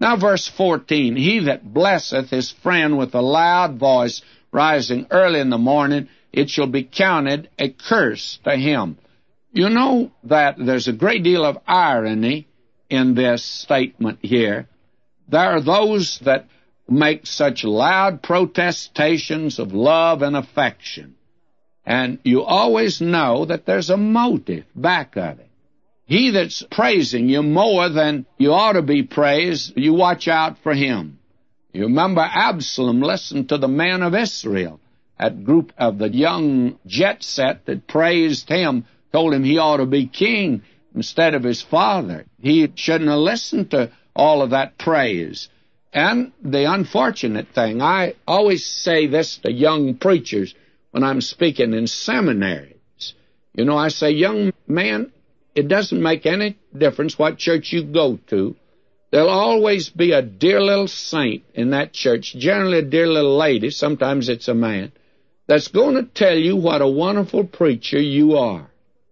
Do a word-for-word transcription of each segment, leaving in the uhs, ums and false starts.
Now verse fourteen, he that blesseth his friend with a loud voice, rising early in the morning, it shall be counted a curse to him. You know that there's a great deal of irony in this statement here. There are those that make such loud protestations of love and affection, and you always know that there's a motive back of it. He that's praising you more than you ought to be praised, you watch out for him. You remember Absalom listened to the men of Israel. That group of the young jet set that praised him, told him he ought to be king instead of his father. He shouldn't have listened to all of that praise. And the unfortunate thing, I always say this to young preachers when I'm speaking in seminaries. You know, I say, young man, it doesn't make any difference what church you go to. There'll always be a dear little saint in that church, generally a dear little lady, sometimes it's a man, that's going to tell you what a wonderful preacher you are.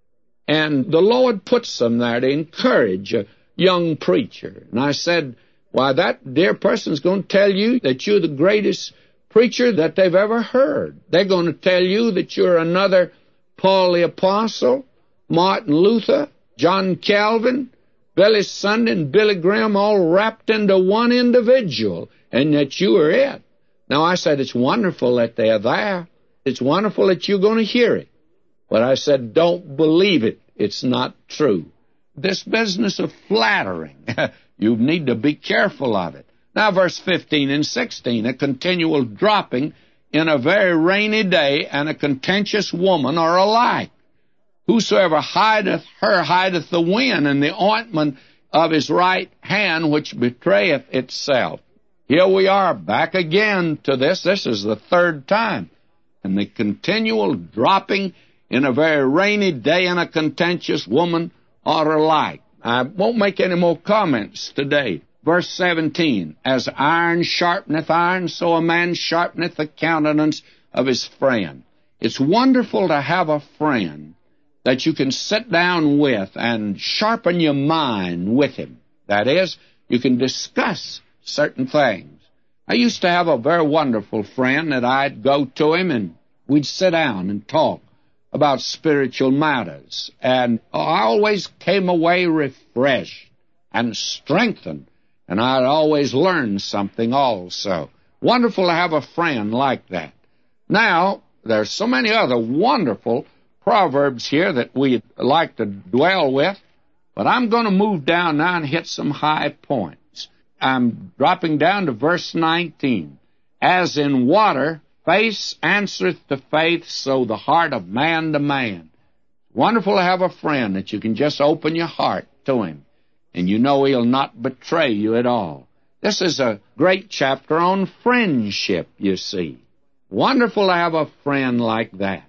And the Lord puts them there to encourage a young preacher. And I said, why, that dear person's going to tell you that you're the greatest preacher that they've ever heard. They're going to tell you that you're another Paul the Apostle, Martin Luther, John Calvin, Billy Sunday, and Billy Graham, all wrapped into one individual, and that you are it. Now, I said, it's wonderful that they're there. It's wonderful that you're going to hear it. But I said, don't believe it. It's not true. This business of flattering, you need to be careful of it. Now, verse fifteen and sixteen, a continual dropping in a very rainy day and a contentious woman are alike. Whosoever hideth her hideth the wind, and the ointment of his right hand which betrayeth itself. Here we are, back again to this. This is the third time. And the continual dropping in a very rainy day and a contentious woman are alike. I won't make any more comments today. Verse seventeen, as iron sharpeneth iron, so a man sharpeneth the countenance of his friend. It's wonderful to have a friend that you can sit down with and sharpen your mind with him. That is, you can discuss certain things. I used to have a very wonderful friend that I'd go to him and we'd sit down and talk about spiritual matters. And I always came away refreshed and strengthened, and I'd always learn something also. Wonderful to have a friend like that. Now, there's so many other wonderful proverbs here that we'd like to dwell with, but I'm going to move down now and hit some high points. I'm dropping down to verse nineteen. As in water, face answereth to faith, so the heart of man to man. Wonderful to have a friend that you can just open your heart to him, and you know he'll not betray you at all. This is a great chapter on friendship, you see. Wonderful to have a friend like that.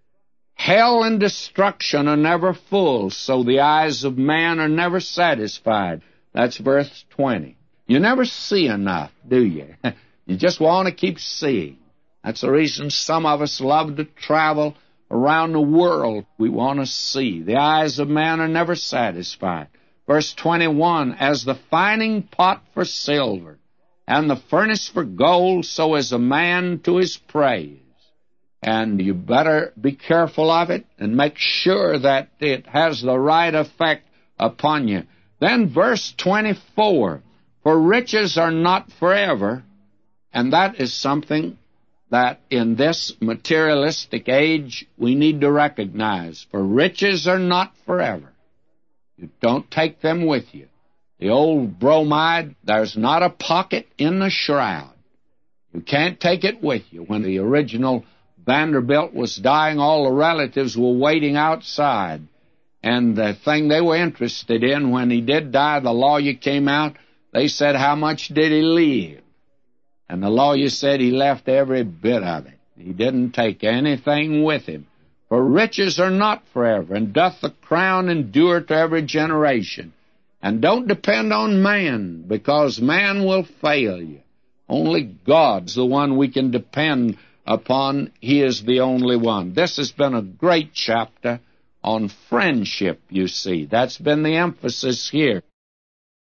Hell and destruction are never full, so the eyes of man are never satisfied. That's verse twenty. You never see enough, do you? You just want to keep seeing. That's the reason some of us love to travel around the world. We want to see. The eyes of man are never satisfied. Verse twenty-one, as the fining pot for silver, and the furnace for gold, so is a man to his praise. And you better be careful of it and make sure that it has the right effect upon you. Then verse twenty-four, for riches are not forever, and that is something that in this materialistic age we need to recognize. For riches are not forever. You don't take them with you. The old bromide, there's not a pocket in the shroud. You can't take it with you. When the original Vanderbilt was dying, all the relatives were waiting outside. And the thing they were interested in, when he did die, the lawyer came out, they said, how much did he leave? And the lawyer said he left every bit of it. He didn't take anything with him. For riches are not forever, and doth the crown endure to every generation. And don't depend on man, because man will fail you. Only God's the one we can depend upon. He is the only one. This has been a great chapter on friendship, you see. That's been the emphasis here.